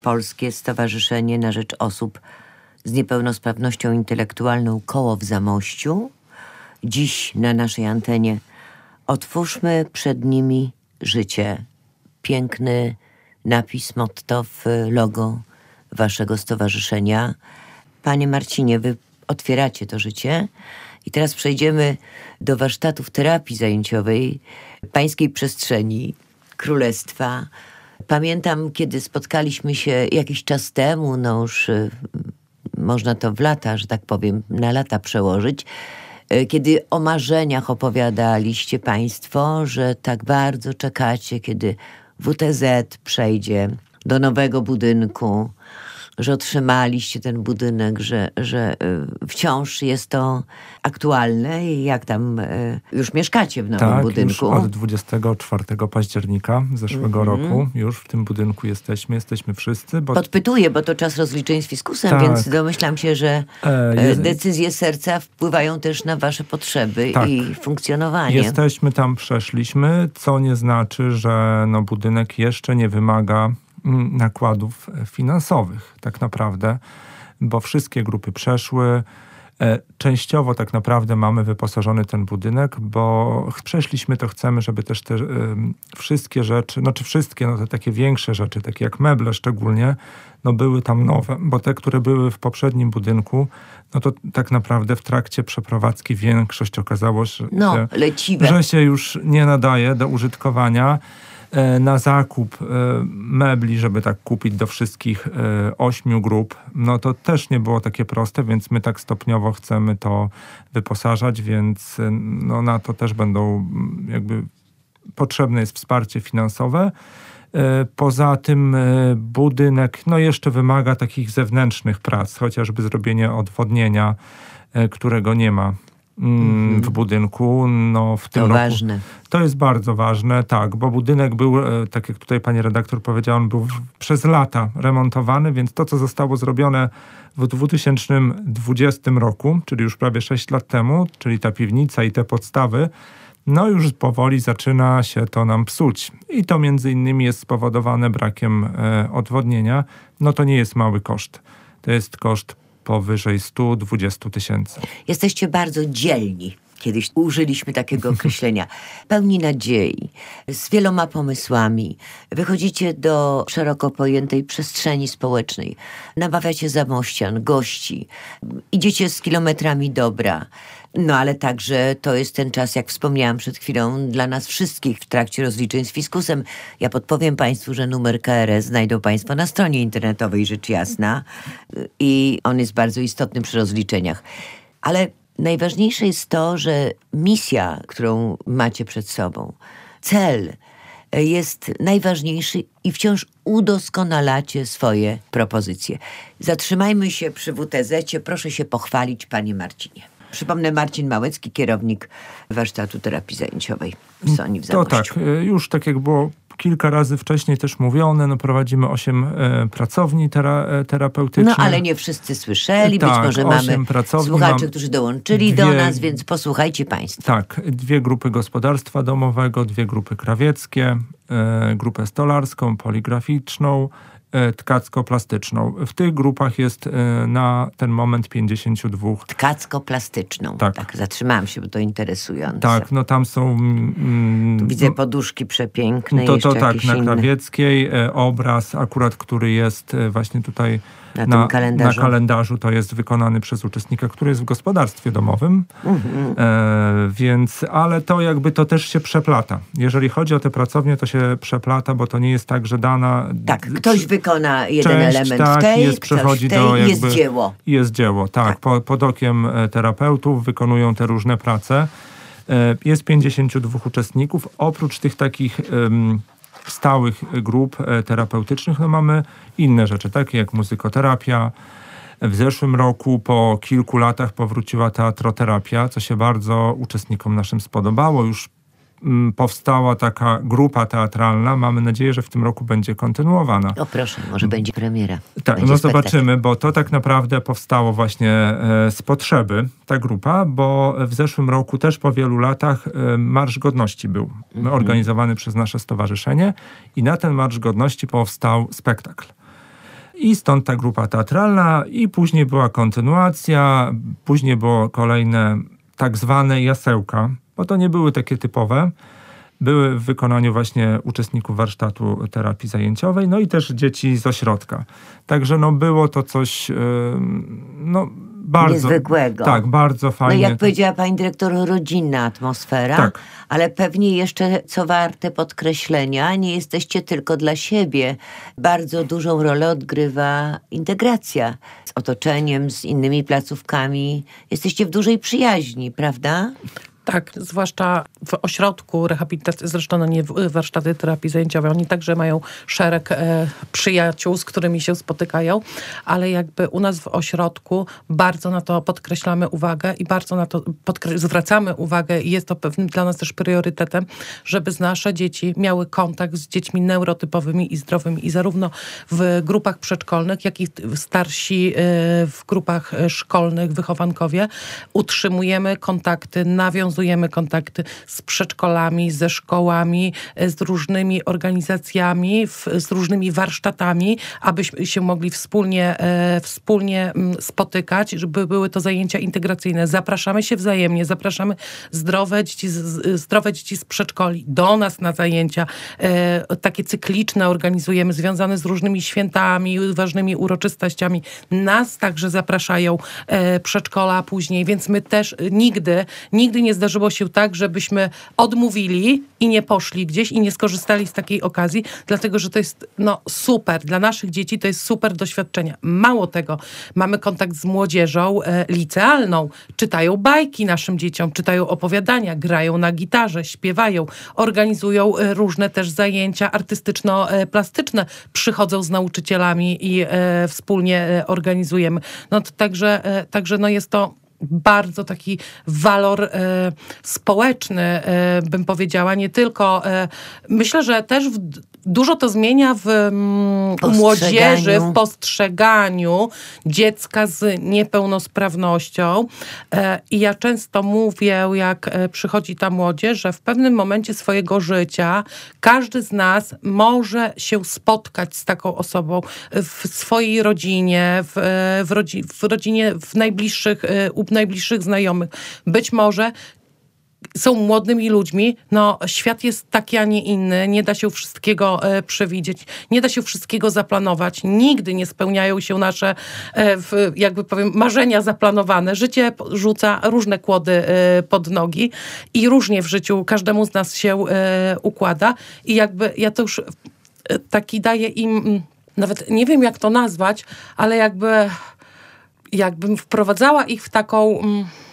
Polskie Stowarzyszenie na Rzecz Osób z Niepełnosprawnością Intelektualną Koło w Zamościu. Dziś na naszej antenie otwórzmy przed nimi życie. Piękny napis, motto w logo waszego stowarzyszenia. Panie Marcinie, wy otwieracie to życie i teraz przejdziemy do warsztatów terapii zajęciowej Pańskiej Przestrzeni Królestwa. Pamiętam, kiedy spotkaliśmy się jakiś czas temu, no już można to w lata, że tak powiem, na lata przełożyć, kiedy o marzeniach opowiadaliście państwo, że tak bardzo czekacie, kiedy WTZ przejdzie do nowego budynku, że otrzymaliście ten budynek, że wciąż jest to aktualne i jak tam już mieszkacie w nowym budynku. Tak, już od 24 października zeszłego roku już w tym budynku jesteśmy wszyscy. Podpytuję, bo to czas rozliczeń z fiskusem, więc domyślam się, że decyzje serca wpływają też na wasze potrzeby i funkcjonowanie. Jesteśmy tam, przeszliśmy, co nie znaczy, że budynek jeszcze nie wymaga nakładów finansowych tak naprawdę, bo wszystkie grupy przeszły. Częściowo tak naprawdę mamy wyposażony ten budynek, bo przeszliśmy, to chcemy, żeby też te wszystkie rzeczy, te takie większe rzeczy, takie jak meble szczególnie, były tam nowe, bo te, które były w poprzednim budynku, to tak naprawdę w trakcie przeprowadzki większość okazało się, że się już nie nadaje do użytkowania. Na zakup mebli, żeby tak kupić do wszystkich 8 grup, to też nie było takie proste, więc my tak stopniowo chcemy to wyposażać, więc na to też będą potrzebne jest wsparcie finansowe. Poza tym budynek jeszcze wymaga takich zewnętrznych prac, chociażby zrobienie odwodnienia, którego nie ma w budynku. W tym roku ważne. To jest bardzo ważne, tak, bo budynek był, tak jak tutaj pani redaktor powiedziała, on był przez lata remontowany, więc to, co zostało zrobione w 2020 roku, czyli już prawie 6 lat temu, czyli ta piwnica i te podstawy, już powoli zaczyna się to nam psuć. I to między innymi jest spowodowane brakiem odwodnienia. To nie jest mały koszt. To jest koszt powyżej 120 000. Jesteście bardzo dzielni. Kiedyś użyliśmy takiego określenia. Pełni nadziei, z wieloma pomysłami. Wychodzicie do szeroko pojętej przestrzeni społecznej. Namawiacie zamościan, gości. Idziecie z kilometrami dobra. Ale także to jest ten czas, jak wspomniałam przed chwilą, dla nas wszystkich w trakcie rozliczeń z fiskusem. Ja podpowiem państwu, że numer KRS znajdą państwo na stronie internetowej, rzecz jasna. I on jest bardzo istotny przy rozliczeniach. Ale najważniejsze jest to, że misja, którą macie przed sobą, cel jest najważniejszy i wciąż udoskonalacie swoje propozycje. Zatrzymajmy się przy WTZ-cie. Proszę się pochwalić, panie Marcinie. Przypomnę, Marcin Małecki, kierownik warsztatu terapii zajęciowej w Soni w Zamościu. To tak, już tak jak było kilka razy wcześniej też mówione, prowadzimy 8 pracowni terapeutycznych. Ale nie wszyscy słyszeli, być może mamy słuchaczy, którzy dołączyli do nas, więc posłuchajcie państwo. Tak, 2 grupy gospodarstwa domowego, 2 grupy krawieckie, grupę stolarską, poligraficzną, tkacko-plastyczną. W tych grupach jest na ten moment 52. Tkacko-plastyczną. Tak, zatrzymałam się, bo to interesujące. Tak, tam są... Tu widzę poduszki przepiękne. To tak, na krawieckiej obraz akurat, który jest właśnie tutaj na kalendarzu, to jest wykonany przez uczestnika, który jest w gospodarstwie domowym. Więc, ale to to też się przeplata. Jeżeli chodzi o te pracownie, to się przeplata, bo to nie jest tak, że dana... Tak, ktoś wykona jeden element w tej, przechodzi do jest dzieło. Jest dzieło, tak. Pod okiem terapeutów wykonują te różne prace. Jest 52 uczestników. Oprócz tych takich stałych grup terapeutycznych mamy inne rzeczy, takie jak muzykoterapia. W zeszłym roku po kilku latach powróciła teatroterapia, co się bardzo uczestnikom naszym spodobało. Już powstała taka grupa teatralna. Mamy nadzieję, że w tym roku będzie kontynuowana. O proszę, może będzie premiera. Tak, zobaczymy, bo to tak naprawdę powstało właśnie z potrzeby, ta grupa, bo w zeszłym roku też po wielu latach Marsz Godności był organizowany przez nasze stowarzyszenie i na ten Marsz Godności powstał spektakl. I stąd ta grupa teatralna i później była kontynuacja, później było kolejne tak zwane jasełka, bo to nie były takie typowe. Były w wykonaniu właśnie uczestników warsztatu terapii zajęciowej, no i też dzieci z ośrodka. Także było to coś bardzo... niezwykłego. Tak, bardzo fajnie. No jak powiedziała pani dyrektor, rodzinna atmosfera, tak. Ale pewnie jeszcze, co warte podkreślenia, nie jesteście tylko dla siebie. Bardzo dużą rolę odgrywa integracja z otoczeniem, z innymi placówkami. Jesteście w dużej przyjaźni, prawda? Tak, zwłaszcza w ośrodku rehabilitacji, zresztą nie warsztaty terapii zajęciowej. Oni także mają szereg przyjaciół, z którymi się spotykają, ale jakby u nas w ośrodku bardzo na to podkreślamy uwagę i bardzo na to zwracamy uwagę i jest to pewnym dla nas też priorytetem, żeby nasze dzieci miały kontakt z dziećmi neurotypowymi i zdrowymi i zarówno w grupach przedszkolnych, jak i starsi w grupach szkolnych, wychowankowie. Utrzymujemy kontakty, nawiązujemy kontakty z przedszkolami, ze szkołami, z różnymi organizacjami, z różnymi warsztatami, abyśmy się mogli wspólnie spotykać, żeby były to zajęcia integracyjne. Zapraszamy się wzajemnie, zapraszamy zdrowe dzieci z przedszkoli do nas na zajęcia. Takie cykliczne organizujemy, związane z różnymi świętami, ważnymi uroczystościami. Nas także zapraszają przedszkola później, więc my też nigdy nie zdarzyło się tak, żebyśmy odmówili i nie poszli gdzieś i nie skorzystali z takiej okazji, dlatego, że to jest super. Dla naszych dzieci to jest super doświadczenie. Mało tego, mamy kontakt z młodzieżą licealną. Czytają bajki naszym dzieciom, czytają opowiadania, grają na gitarze, śpiewają, organizują różne też zajęcia artystyczno-plastyczne. Przychodzą z nauczycielami i wspólnie organizujemy. Także jest to bardzo taki walor społeczny, bym powiedziała, nie tylko. Myślę, że też dużo to zmienia w młodzieży, w postrzeganiu dziecka z niepełnosprawnością. I ja często mówię, jak przychodzi ta młodzież, że w pewnym momencie swojego życia każdy z nas może się spotkać z taką osobą w swojej rodzinie, w rodzinie, u najbliższych znajomych. Być może są młodymi ludźmi, świat jest taki, a nie inny, nie da się wszystkiego przewidzieć, nie da się wszystkiego zaplanować, nigdy nie spełniają się nasze, marzenia zaplanowane. Życie rzuca różne kłody pod nogi i różnie w życiu każdemu z nas się układa i ja to już taki daję im, nawet nie wiem jak to nazwać, ale jakbym wprowadzała ich w taką...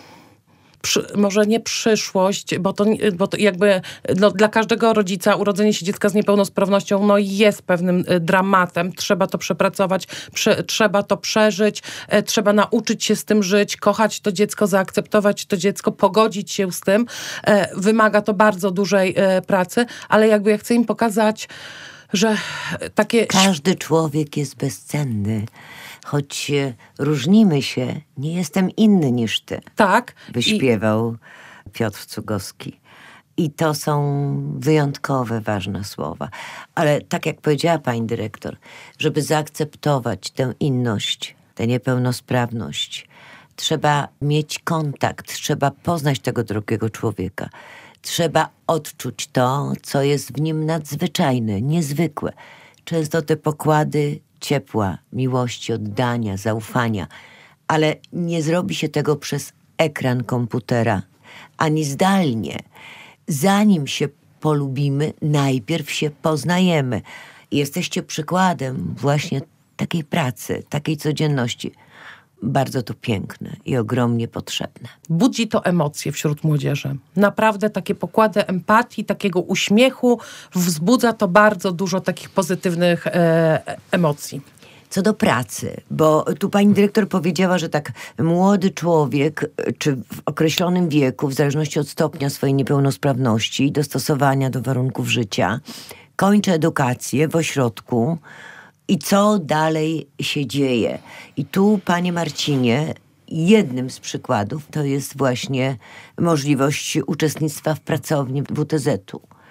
może nie przyszłość, bo to jakby dla każdego rodzica urodzenie się dziecka z niepełnosprawnością jest pewnym dramatem. Trzeba to przepracować, trzeba to przeżyć, trzeba nauczyć się z tym żyć, kochać to dziecko, zaakceptować to dziecko, pogodzić się z tym. Wymaga to bardzo dużej pracy, ale ja chcę im pokazać, że takie... Każdy człowiek jest bezcenny. Choć różnimy się, nie jestem inny niż ty. Tak. Wyśpiewał Piotr Cugowski. I to są wyjątkowe, ważne słowa. Ale tak jak powiedziała pani dyrektor, żeby zaakceptować tę inność, tę niepełnosprawność, trzeba mieć kontakt, trzeba poznać tego drugiego człowieka. Trzeba odczuć to, co jest w nim nadzwyczajne, niezwykłe. Często te pokłady ciepła, miłości, oddania, zaufania, ale nie zrobi się tego przez ekran komputera, ani zdalnie. Zanim się polubimy, najpierw się poznajemy. I jesteście przykładem właśnie takiej pracy, takiej codzienności. Bardzo to piękne i ogromnie potrzebne. Budzi to emocje wśród młodzieży. Naprawdę takie pokłady empatii, takiego uśmiechu, wzbudza to bardzo dużo takich pozytywnych emocji. Co do pracy, bo tu pani dyrektor powiedziała, że tak młody człowiek, czy w określonym wieku, w zależności od stopnia swojej niepełnosprawności i dostosowania do warunków życia, kończy edukację w ośrodku. I co dalej się dzieje? I tu, panie Marcinie, jednym z przykładów to jest właśnie możliwość uczestnictwa w pracowni WTZ-u.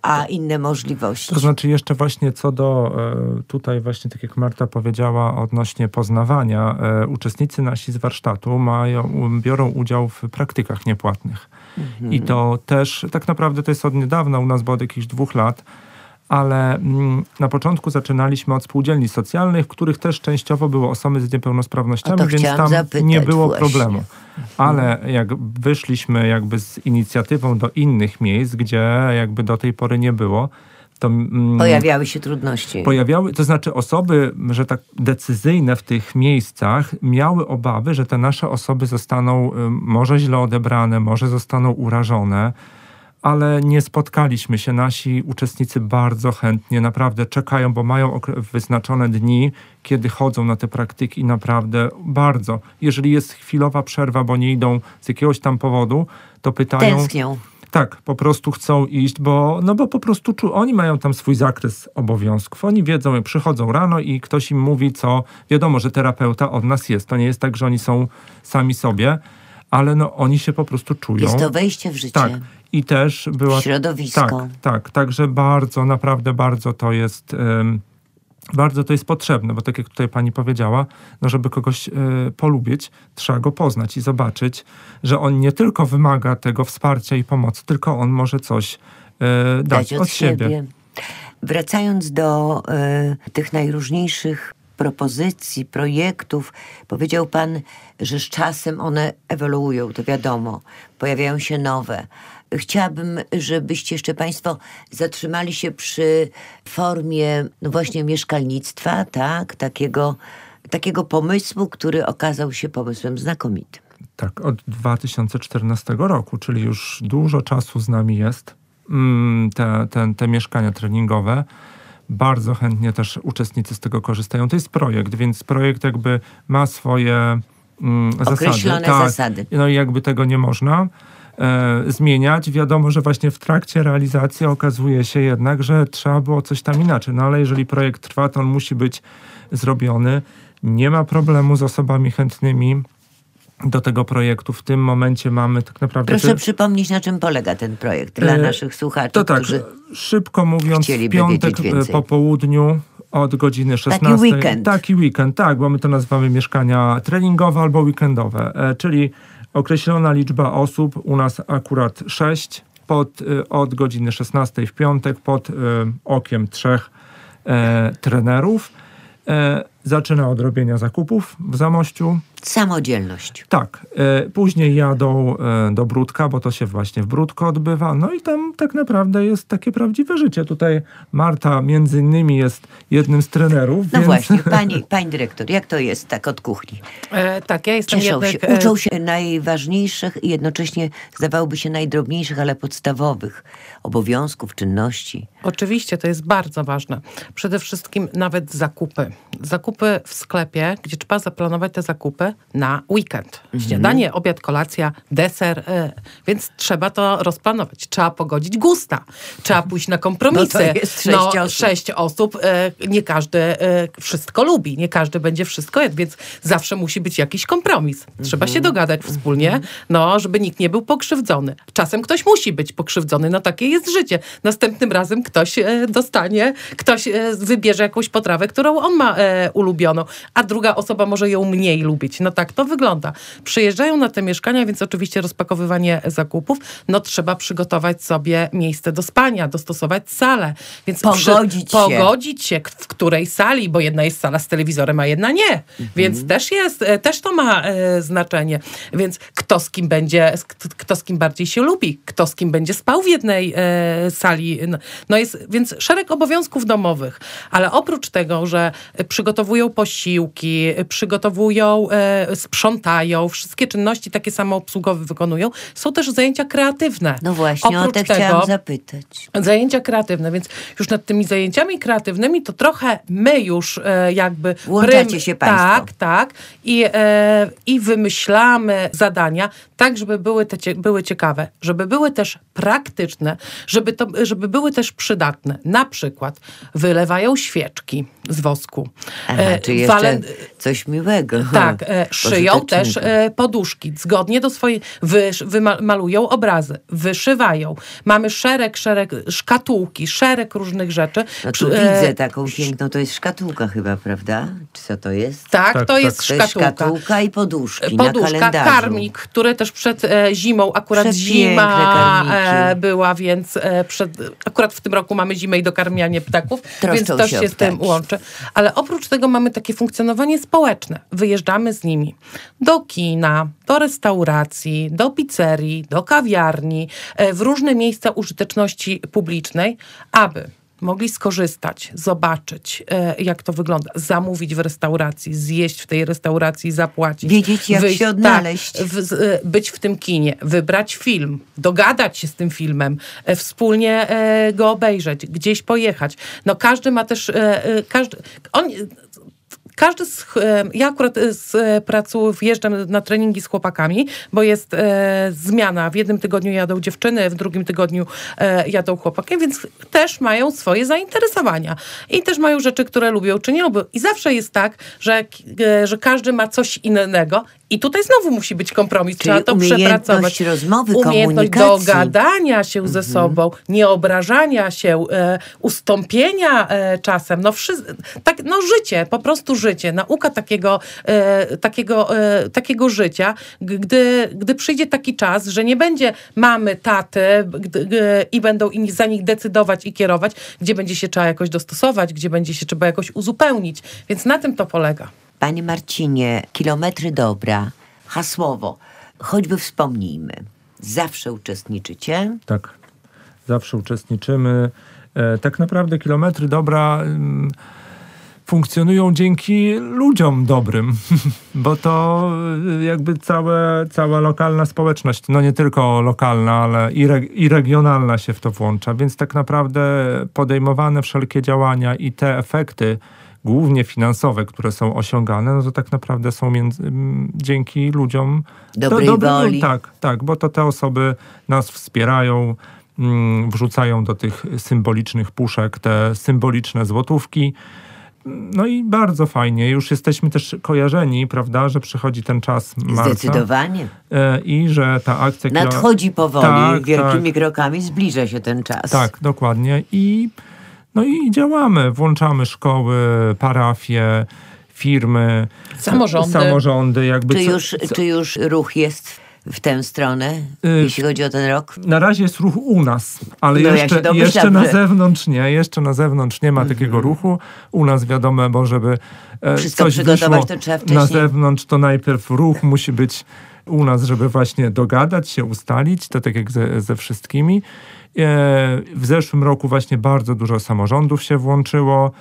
a inne możliwości. To znaczy jeszcze właśnie co do tutaj właśnie tak jak Marta powiedziała odnośnie poznawania, uczestnicy nasi z warsztatu biorą udział w praktykach niepłatnych. I to też tak naprawdę to jest od niedawna u nas, bo od jakichś 2 lat, ale na początku zaczynaliśmy od spółdzielni socjalnych, w których też częściowo były osoby z niepełnosprawnościami, więc tam nie było problemu. Ale jak wyszliśmy jakby z inicjatywą do innych miejsc, gdzie jakby do tej pory nie było, to pojawiały się trudności. To znaczy osoby, że tak decyzyjne w tych miejscach miały obawy, że te nasze osoby zostaną może źle odebrane, może zostaną urażone, ale nie spotkaliśmy się. Nasi uczestnicy bardzo chętnie, naprawdę czekają, bo mają wyznaczone dni, kiedy chodzą na te praktyki, naprawdę bardzo. Jeżeli jest chwilowa przerwa, bo nie idą z jakiegoś tam powodu, to pytają... Tęsknią. Tak, po prostu chcą iść, bo po prostu oni mają tam swój zakres obowiązków. Oni wiedzą, przychodzą rano i ktoś im mówi, co... Wiadomo, że terapeuta od nas jest. To nie jest tak, że oni są sami sobie, ale oni się po prostu czują. Jest to wejście w życie. Tak. I też była... Środowisko. Tak. Także bardzo, naprawdę bardzo to jest... Bardzo to jest potrzebne, bo tak jak tutaj pani powiedziała, żeby kogoś polubić, trzeba go poznać i zobaczyć, że on nie tylko wymaga tego wsparcia i pomocy, tylko on może coś dać od siebie. Wracając do tych najróżniejszych propozycji, projektów, powiedział pan, że z czasem one ewoluują, to wiadomo, pojawiają się nowe. Chciałabym, żebyście jeszcze państwo zatrzymali się przy formie właśnie mieszkalnictwa, tak? Takiego pomysłu, który okazał się pomysłem znakomitym. Tak, od 2014 roku, czyli już dużo czasu z nami jest te mieszkania treningowe. Bardzo chętnie też uczestnicy z tego korzystają. To jest projekt, więc projekt jakby ma swoje określone zasady. No i jakby tego nie można zmieniać. Wiadomo, że właśnie w trakcie realizacji okazuje się jednak, że trzeba było coś tam inaczej. No ale jeżeli projekt trwa, to on musi być zrobiony. Nie ma problemu z osobami chętnymi do tego projektu. W tym momencie mamy tak naprawdę... Proszę przypomnieć, na czym polega ten projekt dla naszych słuchaczy, to tak, którzy szybko mówiąc, w piątek po południu od godziny 16. Taki weekend, tak, bo my to nazywamy mieszkania treningowe albo weekendowe, czyli określona liczba osób, u nas akurat 6, od godziny 16 w piątek pod okiem 3 trenerów. Zaczyna od robienia zakupów w Zamościu. Samodzielność. Tak. Później jadą do Bródka, bo to się właśnie w Bródku odbywa. No i tam tak naprawdę jest takie prawdziwe życie. Tutaj Marta między innymi jest jednym z trenerów. No więc... właśnie, pani dyrektor, jak to jest tak od kuchni? Tak, ja jestem uczą się najważniejszych i jednocześnie zdawałoby się najdrobniejszych, ale podstawowych obowiązków, czynności. Oczywiście, to jest bardzo ważne. Przede wszystkim nawet zakupy. Zakupy w sklepie, gdzie trzeba zaplanować te zakupy na weekend. Śniadanie, obiad, kolacja, deser, więc trzeba to rozplanować. Trzeba pogodzić gusta. Trzeba pójść na kompromisy. No to jest 6 osób. 6 osób. Nie każdy wszystko lubi. Nie każdy będzie wszystko jadł, więc zawsze musi być jakiś kompromis. Trzeba się dogadać wspólnie, żeby nikt nie był pokrzywdzony. Czasem ktoś musi być pokrzywdzony. No takie jest życie. Następnym razem ktoś dostanie, ktoś wybierze jakąś potrawę, którą on ma ulubioną, a druga osoba może ją mniej lubić. No tak to wygląda. Przyjeżdżają na te mieszkania, więc oczywiście rozpakowywanie zakupów, trzeba przygotować sobie miejsce do spania, dostosować salę. Więc pogodzić się, w której sali, bo jedna jest sala z telewizorem, a jedna nie. Więc też to ma znaczenie. Więc kto z kim bardziej się lubi, kto z kim będzie spał w jednej sali. Więc szereg obowiązków domowych. Ale oprócz tego, że przygotowują posiłki, sprzątają, wszystkie czynności takie samoobsługowe wykonują, są też zajęcia kreatywne. No właśnie, oprócz o to chciałam zapytać. Zajęcia kreatywne, więc już nad tymi zajęciami kreatywnymi to trochę my już jakby... Włączacie się państwo. Tak. I wymyślamy zadania tak, żeby były ciekawe, żeby były też praktyczne, żeby były też przydatne. Na przykład wylewają świeczki z wosku. Czy jeszcze Coś miłego. Tak, szyją też Pożytecznego. poduszki. Zgodnie do swojej... Malują obrazy, wyszywają. Mamy szereg szkatułki, szereg różnych rzeczy. No tu widzę taką piękną, to jest szkatułka chyba, prawda? Czy co to jest? Tak, Tak, to tak. jest To jest szkatułka. szkatułka i poduszki na Poduszka, kalendarzu. karmik, który też przed zimą, akurat Przepiękne zima karmiki. była, więc akurat w tym roku mamy zimę i dokarmianie ptaków, Troszczą więc to się się o z tym ptaki. łączy. Ale oprócz tego mamy takie funkcjonowanie społeczne. Wyjeżdżamy z nimi do kina, do restauracji, do pizzerii, do kawiarni, w różne miejsca użyteczności publicznej, aby mogli skorzystać, zobaczyć, jak to wygląda, zamówić w restauracji, zjeść w tej restauracji, zapłacić. Wiedzieć, jak się odnaleźć. Tak, być w tym kinie, wybrać film, dogadać się z tym filmem, wspólnie go obejrzeć, gdzieś pojechać. No każdy ma też, ja akurat z pracy wjeżdżam na treningi z chłopakami, bo jest zmiana. W jednym tygodniu jadą dziewczyny, w drugim tygodniu jadą chłopaki, więc też mają swoje zainteresowania. I też mają rzeczy, które lubią czy nie lubią. I zawsze jest tak, że każdy ma coś innego. I tutaj znowu musi być kompromis. Czyli Trzeba to przepracować. rozmowy, Umiejętność komunikacji. dogadania się ze sobą, nieobrażania się, ustąpienia czasem. Życie, po prostu życie. Nauka takiego życia, gdy przyjdzie taki czas, że nie będzie mamy, taty i będą inni za nich decydować i kierować, gdzie będzie się trzeba jakoś dostosować, gdzie będzie się trzeba jakoś uzupełnić. Więc na tym to polega. Panie Marcinie, kilometry dobra, hasłowo, choćby wspomnijmy, zawsze uczestniczycie. Tak, zawsze uczestniczymy. Tak naprawdę kilometry dobra funkcjonują dzięki ludziom dobrym, bo to jakby cała lokalna społeczność, no nie tylko lokalna, ale i regionalna się w to włącza, więc tak naprawdę podejmowane wszelkie działania i te efekty, głównie finansowe, które są osiągane, no to tak naprawdę są dzięki ludziom Dobrej woli. Tak, bo to te osoby nas wspierają, wrzucają do tych symbolicznych puszek te symboliczne złotówki. No i bardzo fajnie. Już jesteśmy też kojarzeni, prawda, że przychodzi ten czas marca. Zdecydowanie. I że ta akcja... Nadchodzi powoli, wielkimi tak. krokami, zbliża się ten czas. Tak, dokładnie. No i działamy. Włączamy szkoły, parafie, firmy, samorządy. Jakby Czy już ruch jest w tę stronę, jeśli chodzi o ten rok? Na razie jest ruch u nas, ale No, jeszcze na zewnątrz nie. Jeszcze na zewnątrz nie ma takiego ruchu. U nas wiadomo, bo żeby Wszystko coś przygotować, wyszło to trzeba wcześniej. na zewnątrz, to najpierw ruch musi być u nas, żeby właśnie dogadać się, ustalić. To tak jak ze wszystkimi. W zeszłym roku właśnie bardzo dużo samorządów się włączyło.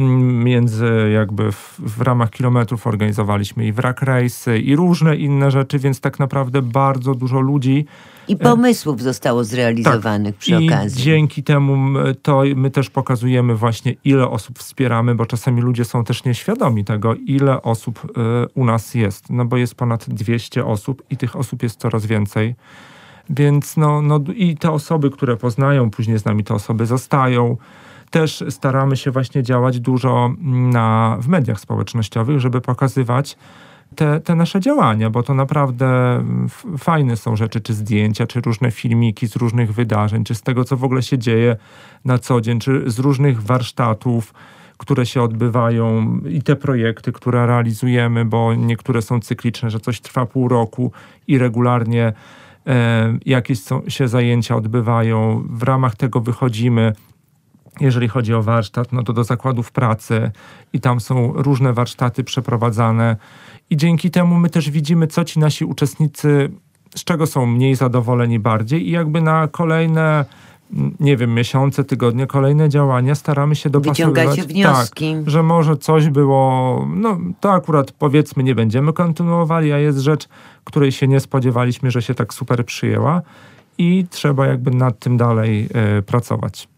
W ramach kilometrów organizowaliśmy i wrak rejsy i różne inne rzeczy, więc tak naprawdę bardzo dużo ludzi I pomysłów zostało zrealizowanych przy okazji. I dzięki temu to my też pokazujemy właśnie, ile osób wspieramy, bo czasami ludzie są też nieświadomi tego, ile osób u nas jest. No bo jest ponad 200 osób i tych osób jest coraz więcej. Więc i te osoby, które poznają, później z nami te osoby zostają. Też staramy się właśnie działać dużo w mediach społecznościowych, żeby pokazywać te nasze działania, bo to naprawdę fajne są rzeczy, czy zdjęcia, czy różne filmiki z różnych wydarzeń, czy z tego, co w ogóle się dzieje na co dzień, czy z różnych warsztatów, które się odbywają i te projekty, które realizujemy, bo niektóre są cykliczne, że coś trwa pół roku i regularnie jakieś się zajęcia odbywają. W ramach tego wychodzimy. Jeżeli chodzi o warsztat, no to do zakładów pracy i tam są różne warsztaty przeprowadzane i dzięki temu my też widzimy, co ci nasi uczestnicy, z czego są mniej zadowoleni bardziej i jakby na kolejne, miesiące, tygodnie, kolejne działania staramy się dopasowywać. Wyciągacie wnioski. Tak, że może coś było, to akurat powiedzmy nie będziemy kontynuowali, a jest rzecz, której się nie spodziewaliśmy, że się tak super przyjęła i trzeba jakby nad tym dalej pracować.